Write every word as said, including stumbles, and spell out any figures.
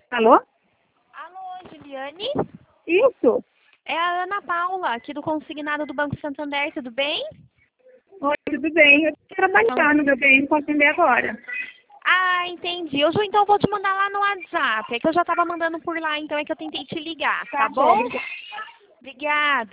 Alô? Alô, Juliane? Isso? É a Ana Paula, aqui do Consignado do Banco Santander, tudo bem? Oi, tudo bem? Eu tô trabalhando, meu bem, não posso atender agora. Ah, entendi. Eu já, então vou te mandar lá no WhatsApp. É que eu já tava mandando por lá, então é que eu tentei te ligar, tá, Tá bom? bom. Obrigada.